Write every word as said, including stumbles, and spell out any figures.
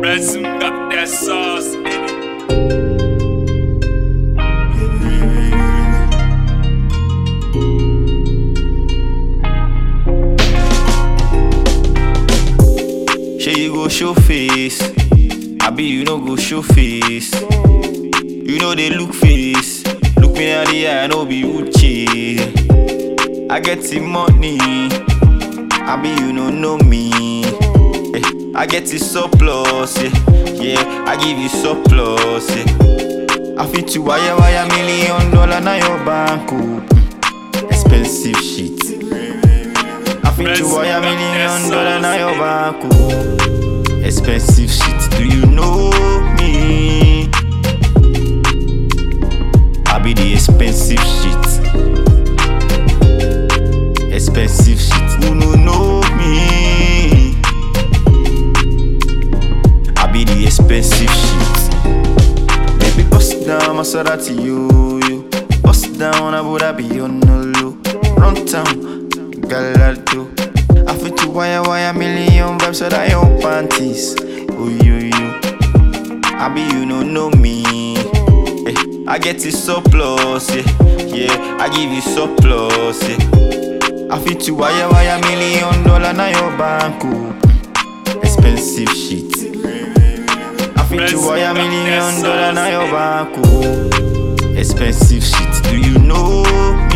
Ransom got that sauce in it. Shey you go show face, abi you no go show face. You know they look face, look me at the eye, no be Uche. I get the money, abi you no know me. Eh, I get the surplus, yeah, yeah, I give you surplus, yeah. I fit to wire wire million dollar na your bank, oh. Expensive shit. I fit to wire million dollar na your bank, oh. Expensive shit. Do you know me? I be the expensive shit. Expensive shit. Who no know me? I be the expensive shit. Baby, bust down Maserati, yo, yo. Bust down Abu Dhabi, on no low. Run town, Gallardo. I fit to wire wire million vibes so that your panties. Oh yo yo, I be you no know me. Eh, I get the surplus, yeah, yeah. I give you surplus, yeah. I fit to wire wire million dollar na your bank, oh. Expensive shit. I fit to wire million dollar na your bank, oh. Expensive shit. Do you know